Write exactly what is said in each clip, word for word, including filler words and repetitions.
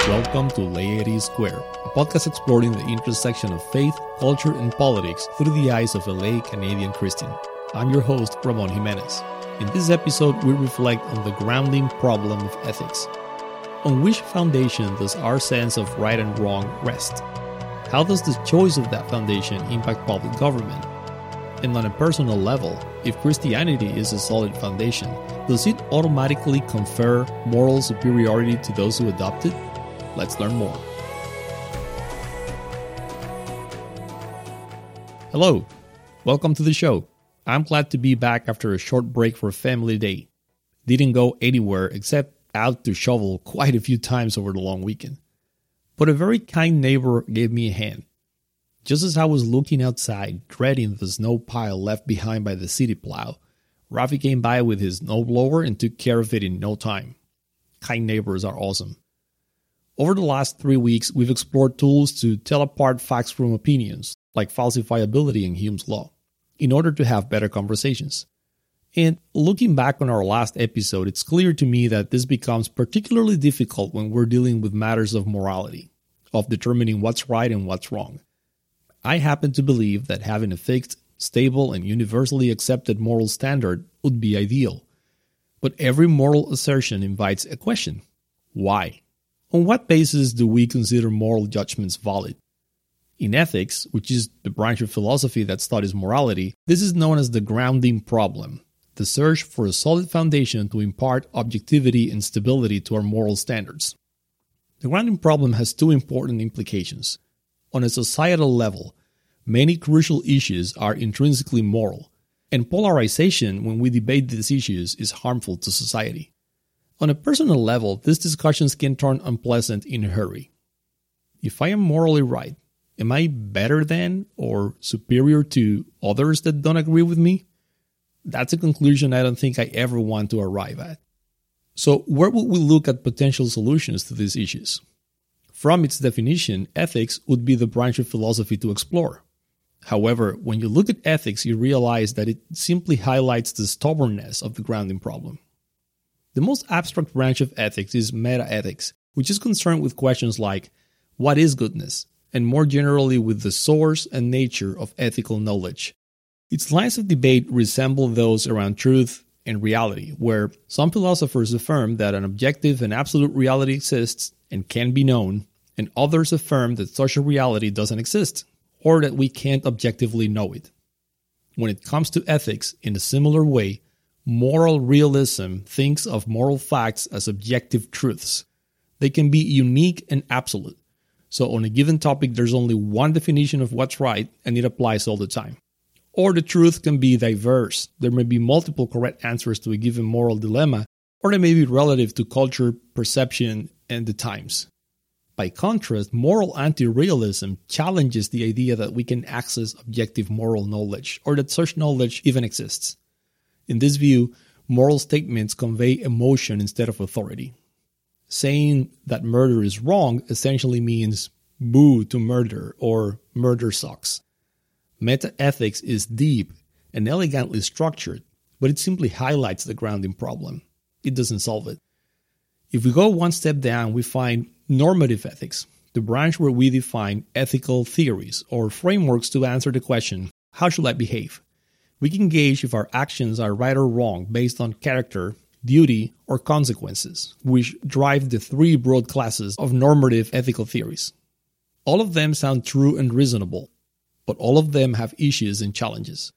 Welcome to Laity Square, a podcast exploring the intersection of faith, culture, and politics through the eyes of a lay Canadian Christian. I'm your host, Ramon Jimenez. In this episode, we reflect on the grounding problem of ethics. On which foundation does our sense of right and wrong rest? How does the choice of that foundation impact public government? And on a personal level, if Christianity is a solid foundation, does it automatically confer moral superiority to those who adopt it? Let's learn more. Hello, welcome to the show. I'm glad to be back after a short break for family day. Didn't go anywhere except out to shovel quite a few times over the long weekend. But a very kind neighbor gave me a hand. Just as I was looking outside, dreading the snow pile left behind by the city plow, Rafi came by with his snowblower and took care of it in no time. Kind neighbors are awesome. Over the last three weeks, we've explored tools to tell apart facts from opinions, like falsifiability in Hume's law, in order to have better conversations. And looking back on our last episode, it's clear to me that this becomes particularly difficult when we're dealing with matters of morality, of determining what's right and what's wrong. I happen to believe that having a fixed, stable, and universally accepted moral standard would be ideal. But every moral assertion invites a question. Why? On what basis do we consider moral judgments valid? In ethics, which is the branch of philosophy that studies morality, this is known as the grounding problem, the search for a solid foundation to impart objectivity and stability to our moral standards. The grounding problem has two important implications. On a societal level, many crucial issues are intrinsically moral, and polarization when we debate these issues is harmful to society. On a personal level, these discussions can turn unpleasant in a hurry. If I am morally right, am I better than or superior to others that don't agree with me? That's a conclusion I don't think I ever want to arrive at. So where would we look at potential solutions to these issues? From its definition, ethics would be the branch of philosophy to explore. However, when you look at ethics, you realize that it simply highlights the stubbornness of the grounding problem. The most abstract branch of ethics is metaethics, which is concerned with questions like, what is goodness? And more generally with the source and nature of ethical knowledge. Its lines of debate resemble those around truth and reality, where some philosophers affirm that an objective and absolute reality exists and can be known, and others affirm that such a reality doesn't exist, or that we can't objectively know it. When it comes to ethics, in a similar way, moral realism thinks of moral facts as objective truths. They can be unique and absolute. So on a given topic, there's only one definition of what's right, and it applies all the time. Or the truth can be diverse. There may be multiple correct answers to a given moral dilemma, or they may be relative to culture, perception, and the times. By contrast, moral anti-realism challenges the idea that we can access objective moral knowledge, or that such knowledge even exists. In this view, moral statements convey emotion instead of authority. Saying that murder is wrong essentially means boo to murder or murder sucks. Metaethics is deep and elegantly structured, but it simply highlights the grounding problem. It doesn't solve it. If we go one step down, we find normative ethics, the branch where we define ethical theories or frameworks to answer the question, how should I behave? We can gauge if our actions are right or wrong based on character, duty, or consequences, which drive the three broad classes of normative ethical theories. All of them sound true and reasonable, but all of them have issues and challenges.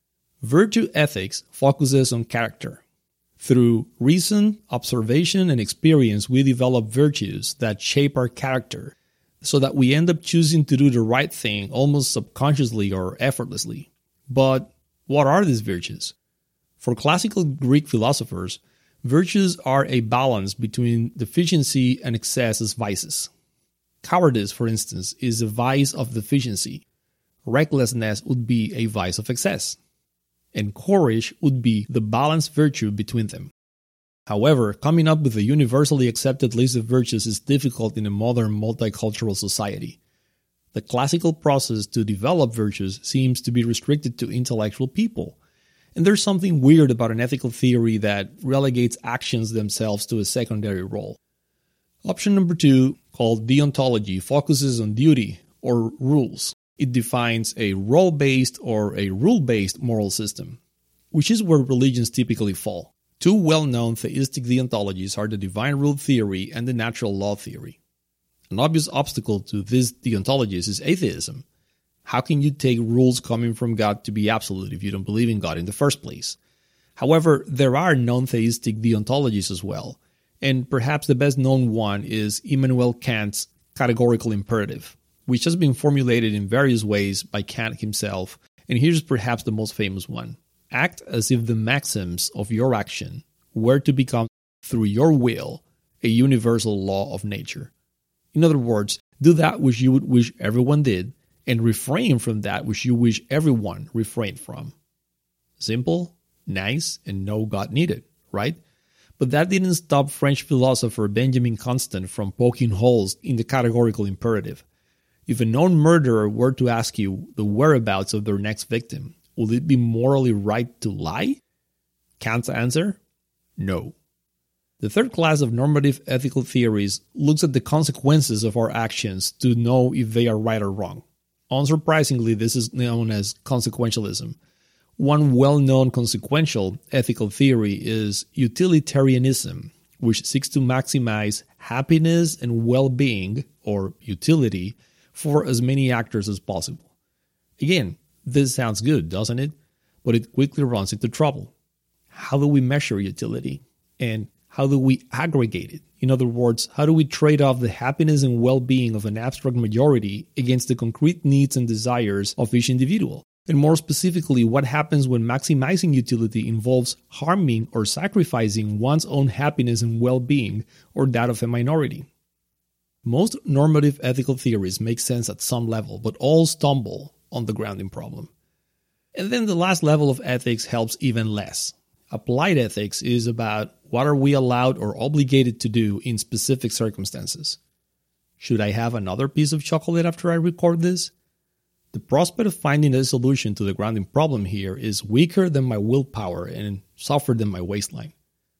Virtue ethics focuses on character. Through reason, observation, and experience, we develop virtues that shape our character so that we end up choosing to do the right thing almost subconsciously or effortlessly. But what are these virtues? For classical Greek philosophers, virtues are a balance between deficiency and excess as vices. Cowardice, for instance, is a vice of deficiency. Recklessness would be a vice of excess. And courage would be the balanced virtue between them. However, coming up with a universally accepted list of virtues is difficult in a modern multicultural society. The classical process to develop virtues seems to be restricted to intellectual people, and there's something weird about an ethical theory that relegates actions themselves to a secondary role. Option number two, called deontology, focuses on duty or rules. It defines a role-based or a rule-based moral system, which is where religions typically fall. Two well-known theistic deontologies are the divine rule theory and the natural law theory. An obvious obstacle to these deontologies is atheism. How can you take rules coming from God to be absolute if you don't believe in God in the first place? However, there are non-theistic deontologies as well, and perhaps the best known one is Immanuel Kant's categorical imperative, which has been formulated in various ways by Kant himself, and here's perhaps the most famous one. Act as if the maxims of your action were to become, through your will, a universal law of nature. In other words, do that which you would wish everyone did, and refrain from that which you wish everyone refrained from. Simple, nice, and no God needed, right? But that didn't stop French philosopher Benjamin Constant from poking holes in the categorical imperative. If a known murderer were to ask you the whereabouts of their next victim, would it be morally right to lie? Kant's answer? No. The third class of normative ethical theories looks at the consequences of our actions to know if they are right or wrong. Unsurprisingly, this is known as consequentialism. One well-known consequential ethical theory is utilitarianism, which seeks to maximize happiness and well-being, or utility, for as many actors as possible. Again, this sounds good, doesn't it? But it quickly runs into trouble. How do we measure utility? And how do we aggregate it? In other words, how do we trade off the happiness and well-being of an abstract majority against the concrete needs and desires of each individual? And more specifically, what happens when maximizing utility involves harming or sacrificing one's own happiness and well-being or that of a minority? Most normative ethical theories make sense at some level, but all stumble on the grounding problem. And then the last level of ethics helps even less. Applied ethics is about what are we allowed or obligated to do in specific circumstances. Should I have another piece of chocolate after I record this? The prospect of finding a solution to the grounding problem here is weaker than my willpower and softer than my waistline.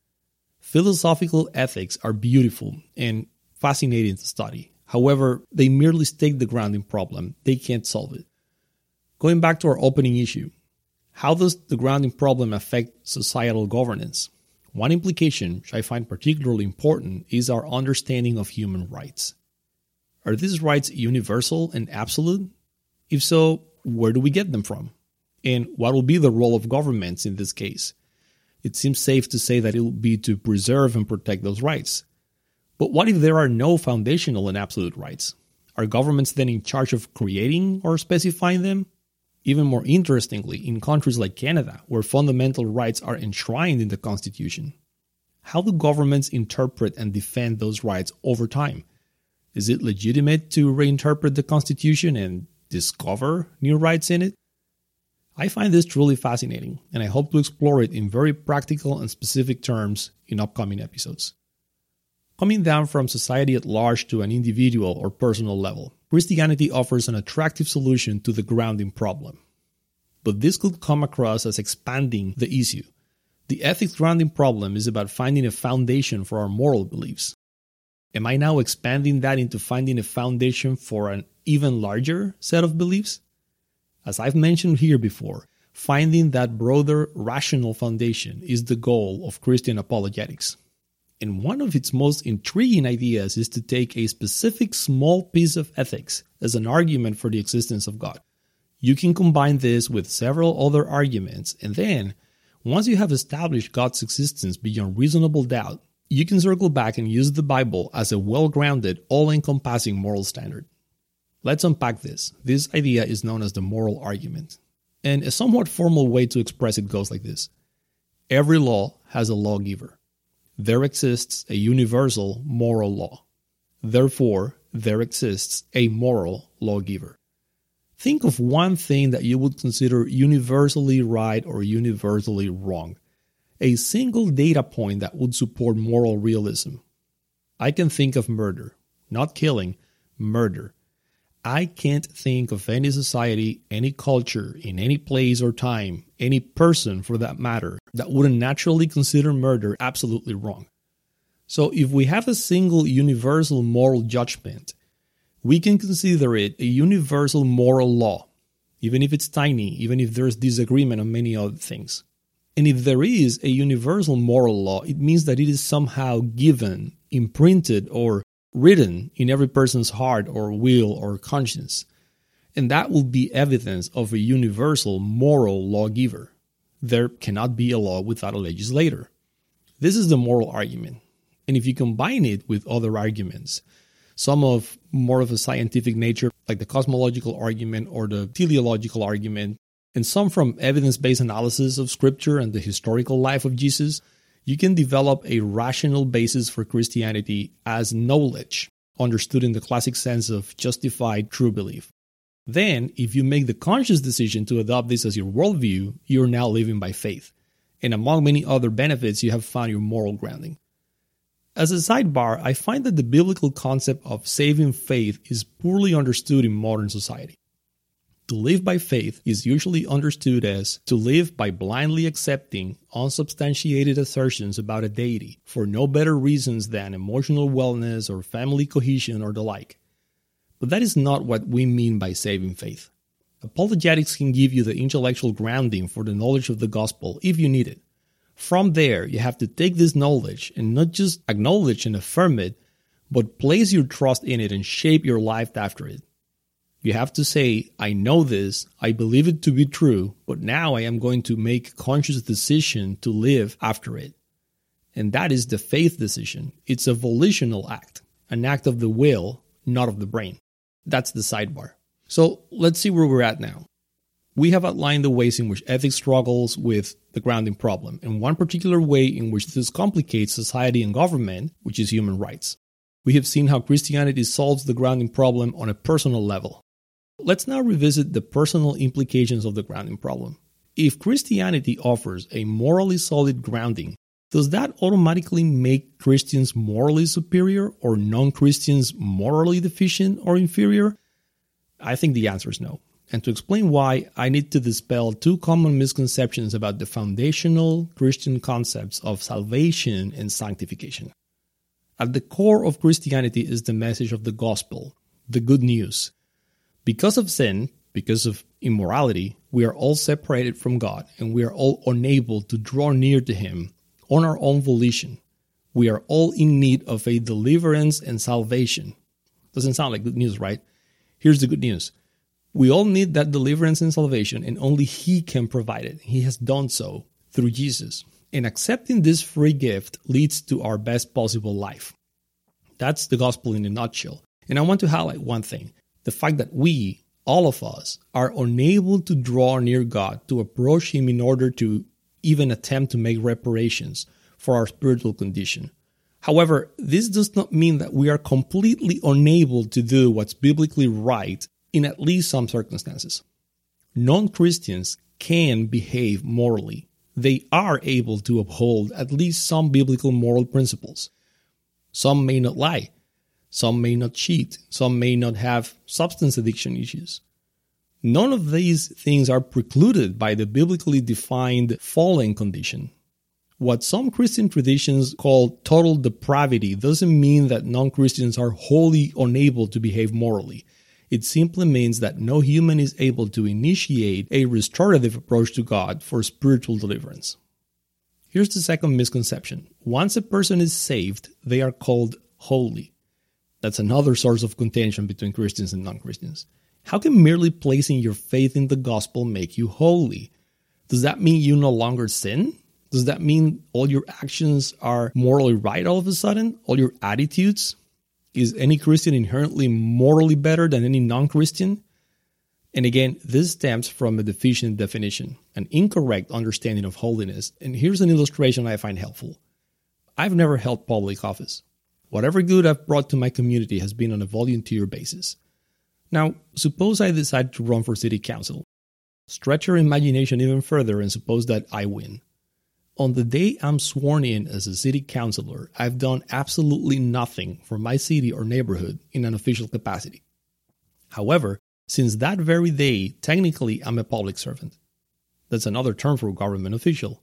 Philosophical ethics are beautiful and fascinating to study. However, they merely state the grounding problem. They can't solve it. Going back to our opening issue, how does the grounding problem affect societal governance? One implication, which I find particularly important, is our understanding of human rights. Are these rights universal and absolute? If so, where do we get them from? And what will be the role of governments in this case? It seems safe to say that it will be to preserve and protect those rights. But what if there are no foundational and absolute rights? Are governments then in charge of creating or specifying them? Even more interestingly, in countries like Canada, where fundamental rights are enshrined in the Constitution, how do governments interpret and defend those rights over time? Is it legitimate to reinterpret the Constitution and discover new rights in it? I find this truly fascinating, and I hope to explore it in very practical and specific terms in upcoming episodes. Coming down from society at large to an individual or personal level, Christianity offers an attractive solution to the grounding problem. But this could come across as expanding the issue. The ethics grounding problem is about finding a foundation for our moral beliefs. Am I now expanding that into finding a foundation for an even larger set of beliefs? As I've mentioned here before, finding that broader rational foundation is the goal of Christian apologetics. And one of its most intriguing ideas is to take a specific small piece of ethics as an argument for the existence of God. You can combine this with several other arguments, and then, once you have established God's existence beyond reasonable doubt, you can circle back and use the Bible as a well-grounded, all-encompassing moral standard. Let's unpack this. This idea is known as the moral argument. And a somewhat formal way to express it goes like this. Every law has a lawgiver. There exists a universal moral law. Therefore, there exists a moral lawgiver. Think of one thing that you would consider universally right or universally wrong. A single data point that would support moral realism. I can think of murder. Not killing, murder. I can't think of any society, any culture, in any place or time, any person for that matter, that wouldn't naturally consider murder absolutely wrong. So if we have a single universal moral judgment, we can consider it a universal moral law, even if it's tiny, even if there's disagreement on many other things. And if there is a universal moral law, it means that it is somehow given, imprinted, or written in every person's heart or will or conscience. And that will be evidence of a universal moral lawgiver. There cannot be a law without a legislator. This is the moral argument. And if you combine it with other arguments, some of more of a scientific nature, like the cosmological argument or the teleological argument, and some from evidence-based analysis of Scripture and the historical life of Jesus, you can develop a rational basis for Christianity as knowledge, understood in the classic sense of justified true belief. Then, if you make the conscious decision to adopt this as your worldview, you're now living by faith. And among many other benefits, you have found your moral grounding. As a sidebar, I find that the biblical concept of saving faith is poorly understood in modern society. To live by faith is usually understood as to live by blindly accepting unsubstantiated assertions about a deity for no better reasons than emotional wellness or family cohesion or the like. But that is not what we mean by saving faith. Apologetics can give you the intellectual grounding for the knowledge of the gospel if you need it. From there, you have to take this knowledge and not just acknowledge and affirm it, but place your trust in it and shape your life after it. You have to say, I know this, I believe it to be true, but now I am going to make a conscious decision to live after it. And that is the faith decision. It's a volitional act, an act of the will, not of the brain. That's the sidebar. So let's see where we're at now. We have outlined the ways in which ethics struggles with the grounding problem, and one particular way in which this complicates society and government, which is human rights. We have seen how Christianity solves the grounding problem on a personal level. Let's now revisit the personal implications of the grounding problem. If Christianity offers a morally solid grounding, does that automatically make Christians morally superior or non-Christians morally deficient or inferior? I think the answer is no. And to explain why, I need to dispel two common misconceptions about the foundational Christian concepts of salvation and sanctification. At the core of Christianity is the message of the gospel, the good news. Because of sin, because of immorality, we are all separated from God, and we are all unable to draw near to Him on our own volition. We are all in need of a deliverance and salvation. Doesn't sound like good news, right? Here's the good news. We all need that deliverance and salvation, and only He can provide it. He has done so through Jesus. And accepting this free gift leads to our best possible life. That's the gospel in a nutshell. And I want to highlight one thing. The fact that we, all of us, are unable to draw near God, to approach Him in order to even attempt to make reparations for our spiritual condition. However, this does not mean that we are completely unable to do what's biblically right in at least some circumstances. Non-Christians can behave morally. They are able to uphold at least some biblical moral principles. Some may not lie. Some may not cheat. Some may not have substance addiction issues. None of these things are precluded by the biblically defined fallen condition. What some Christian traditions call total depravity doesn't mean that non-Christians are wholly unable to behave morally. It simply means that no human is able to initiate a restorative approach to God for spiritual deliverance. Here's the second misconception. Once a person is saved, they are called holy. That's another source of contention between Christians and non-Christians. How can merely placing your faith in the gospel make you holy? Does that mean you no longer sin? Does that mean all your actions are morally right all of a sudden? All your attitudes? Is any Christian inherently morally better than any non-Christian? And again, this stems from a deficient definition, an incorrect understanding of holiness. And here's an illustration I find helpful. I've never held public office. Whatever good I've brought to my community has been on a volunteer basis. Now, suppose I decide to run for city council. Stretch your imagination even further and suppose that I win. On the day I'm sworn in as a city councilor, I've done absolutely nothing for my city or neighborhood in an official capacity. However, since that very day, technically I'm a public servant. That's another term for government official.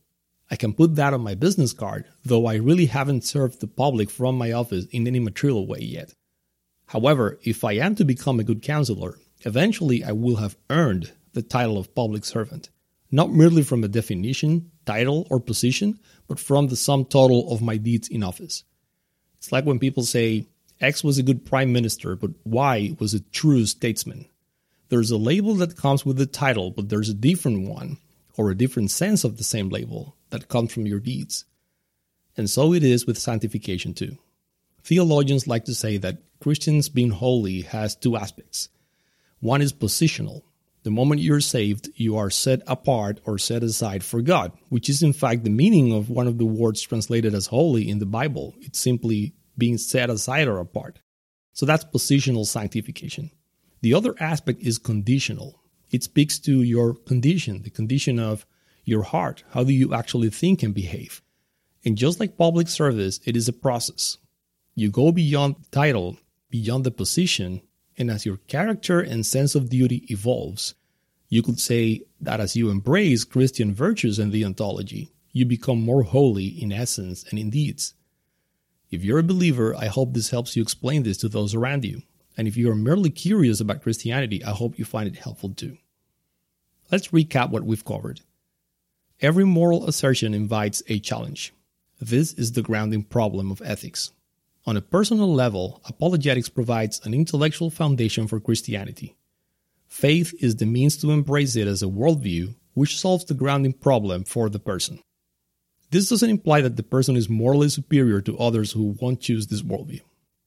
I can put that on my business card, though I really haven't served the public from my office in any material way yet. However, if I am to become a good counselor, eventually I will have earned the title of public servant, not merely from a definition, title, or position, but from the sum total of my deeds in office. It's like when people say, X was a good prime minister, but Y was a true statesman. There's a label that comes with the title, but there's a different one, or a different sense of the same label, that comes from your deeds. And so it is with sanctification too. Theologians like to say that Christians being holy has two aspects. One is positional. The moment you're saved, you are set apart or set aside for God, which is in fact the meaning of one of the words translated as holy in the Bible. It's simply being set aside or apart. So that's positional sanctification. The other aspect is conditional. It speaks to your condition, the condition of your heart. How do you actually think and behave? And just like public service, it is a process. You go beyond the title, beyond the position, and as your character and sense of duty evolves, you could say that as you embrace Christian virtues and the ontology, you become more holy in essence and in deeds. If you're a believer, I hope this helps you explain this to those around you. And if you are merely curious about Christianity, I hope you find it helpful too. Let's recap what we've covered. Every moral assertion invites a challenge. This is the grounding problem of ethics. On a personal level, apologetics provides an intellectual foundation for Christianity. Faith is the means to embrace it as a worldview, which solves the grounding problem for the person. This doesn't imply that the person is morally superior to others who won't choose this worldview.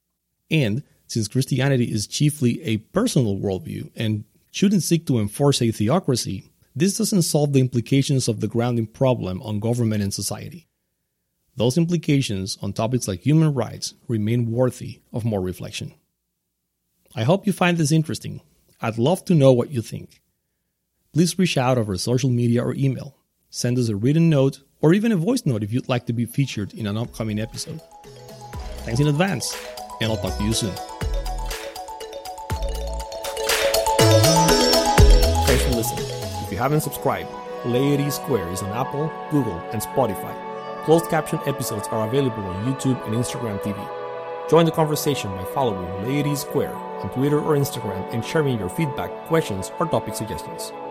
And since Christianity is chiefly a personal worldview and shouldn't seek to enforce a theocracy, this doesn't solve the implications of the grounding problem on government and society. Those implications on topics like human rights remain worthy of more reflection. I hope you find this interesting. I'd love to know what you think. Please reach out over social media or email. Send us a written note or even a voice note if you'd like to be featured in an upcoming episode. Thanks in advance, and I'll talk to you soon. Thanks for listening. If you haven't subscribed, Laity Square is on Apple, Google, and Spotify. Closed caption episodes are available on YouTube and Instagram T V. Join the conversation by following Laity Square on Twitter or Instagram and sharing your feedback, questions, or topic suggestions.